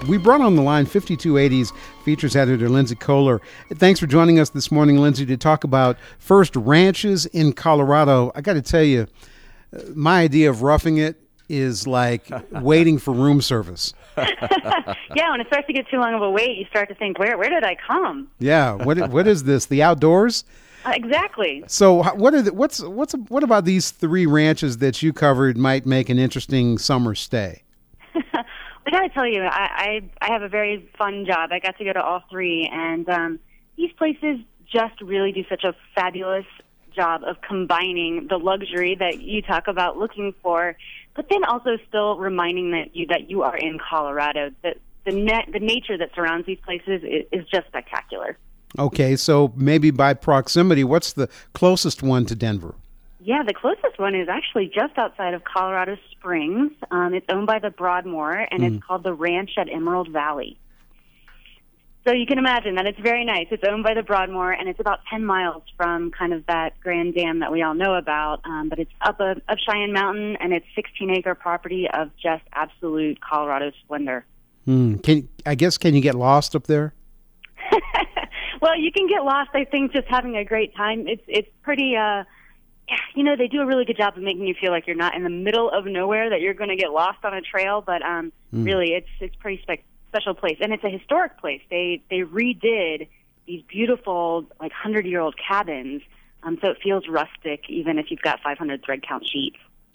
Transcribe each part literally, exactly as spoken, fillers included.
We brought on the line fifty-two eighties features editor Lindsay Kohler. Thanks for joining us this morning, Lindsay, to talk about first ranches in Colorado. I got to tell you, my idea of roughing it is like waiting for room service. Yeah, when it starts to get too long of a wait, you start to think, where where did I come? Yeah, what what is this? The outdoors? Uh, exactly. So, what are the, what's what's what about these three ranches that you covered might make an interesting summer stay? I got to tell you, I, I I have a very fun job. I got to go to all three, and um, these places just really do such a fabulous job of combining the luxury that you talk about looking for, but then also still reminding that you that you are in Colorado. That the net the nature that surrounds these places is, is just spectacular. Okay, so maybe by proximity, what's the closest one to Denver? Yeah, the closest one is actually just outside of Colorado Springs. Um, it's owned by the Broadmoor, and mm. it's called the Ranch at Emerald Valley. So you can imagine that it's very nice. It's owned by the Broadmoor, and it's about ten miles from kind of that Grand Dam that we all know about. Um, but it's up a, up Cheyenne Mountain, and it's sixteen-acre property of just absolute Colorado splendor. Mm. Can I guess, can you get lost up there? Well, you can get lost, I think, just having a great time. It's it's pretty... Uh, You know, they do a really good job of making you feel like you're not in the middle of nowhere, that you're going to get lost on a trail. But um, mm. really, it's it's a pretty spe- special place, and it's a historic place. They they redid these beautiful, like hundred-year-old cabins, um, so it feels rustic, even if you've got five hundred thread count sheets.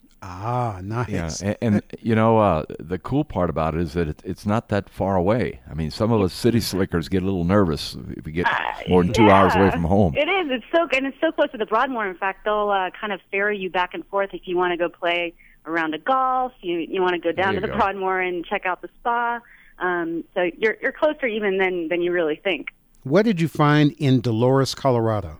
Ah, nice. Yeah, and, and you know, uh, the cool part about it is that it, it's not that far away. I mean, some of us city slickers get a little nervous if we get more than two uh, yeah. hours away from home. It is. It's so and it's so close to the Broadmoor. In fact, they'll uh, kind of ferry you back and forth if you want to go play a round of golf. You you want to go down to the go. Broadmoor and check out the spa. Um, so you're you're closer even than than you really think. What did you find in Dolores, Colorado?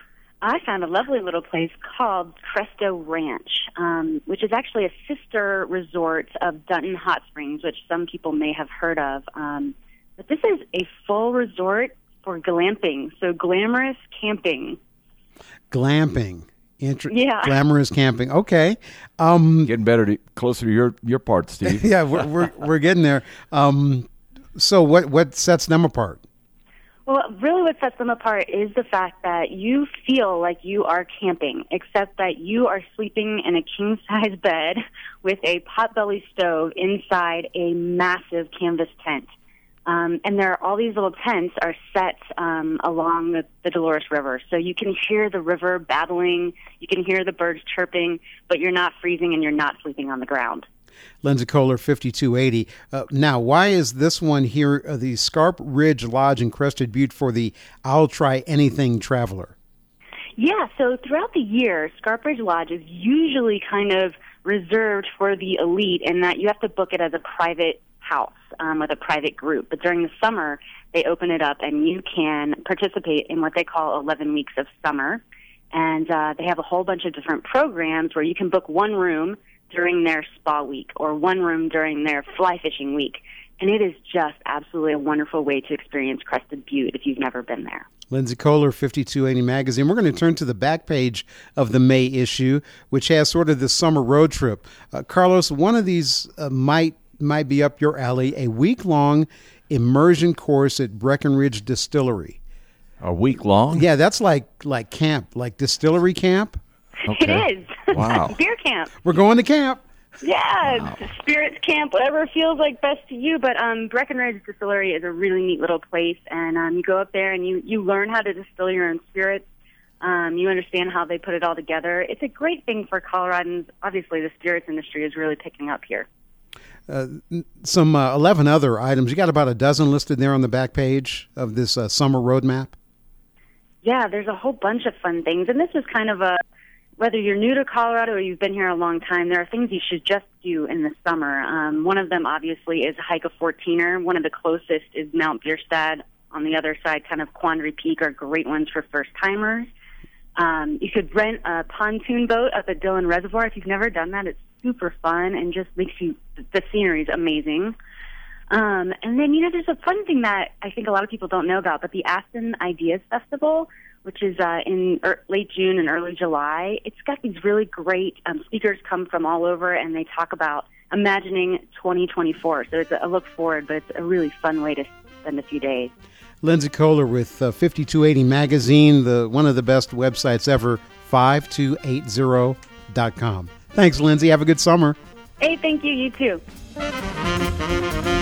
I found a lovely little place called Cresto Ranch, um, which is actually a sister resort of Dunton Hot Springs, which some people may have heard of. Um, but this is a full resort for glamping, so glamorous camping. Glamping. Inter- yeah. Glamorous camping. Okay. Um, getting better, to, closer to your, your part, Steve. yeah, we're, we're, we're getting there. Um, so what, what sets them apart? Well, really what sets them apart is the fact that you feel like you are camping, except that you are sleeping in a king-size bed with a potbelly stove inside a massive canvas tent. Um, and there are all these little tents are set um, along the, the Dolores River. So you can hear the river babbling, you can hear the birds chirping, but you're not freezing and you're not sleeping on the ground. Lindsay Kohler, fifty-two eighty. Uh, now, why is this one here, uh, the Scarp Ridge Lodge in Crested Butte, for the I'll Try Anything traveler? Yeah, so throughout the year, Scarp Ridge Lodge is usually kind of reserved for the elite in that you have to book it as a private house um, with a private group. But during the summer, they open it up and you can participate in what they call eleven weeks of summer. And uh, they have a whole bunch of different programs where you can book one room during their spa week or one room during their fly fishing week. And it is just absolutely a wonderful way to experience Crested Butte if you've never been there. Lindsay Kohler, fifty-two eighty Magazine. We're going to turn to the back page of the May issue, which has sort of this summer road trip. Uh, Carlos, one of these uh, might might be up your alley, a week-long immersion course at Breckenridge Distillery. A week long? Yeah, that's like like camp, like distillery camp. Okay. It is. Wow. Beer camp. We're going to camp. Yeah, Wow. spirits camp, whatever feels like best to you. But um, Breckenridge Distillery is a really neat little place, and um, you go up there and you, you learn how to distill your own spirits. Um, you understand how they put it all together. It's a great thing for Coloradans. Obviously, the spirits industry is really picking up here. Uh, some uh, eleven other items. You got about a dozen listed there on the back page of this uh, summer roadmap. Yeah, there's a whole bunch of fun things, and this is kind of a, whether you're new to Colorado or you've been here a long time, there are things you should just do in the summer. Um, one of them, obviously, is hike a fourteener. One of the closest is Mount Bierstadt. On the other side, kind of Quandary Peak are great ones for first-timers. Um, you could rent a pontoon boat up at Dillon Reservoir. If you've never done that, it's super fun and just makes you, the scenery is amazing. Um, and then, you know, there's a fun thing that I think a lot of people don't know about, but the Aspen Ideas Festival, which is uh, in er, late June and early July, it's got these really great um, speakers come from all over, and they talk about imagining twenty twenty-four. So it's a look forward, but it's a really fun way to spend a few days. Lindsay Kohler with uh, fifty-two eighty Magazine, the one of the best websites ever, five two eight zero dot com. Thanks, Lindsay. Have a good summer. Hey, thank you. You too.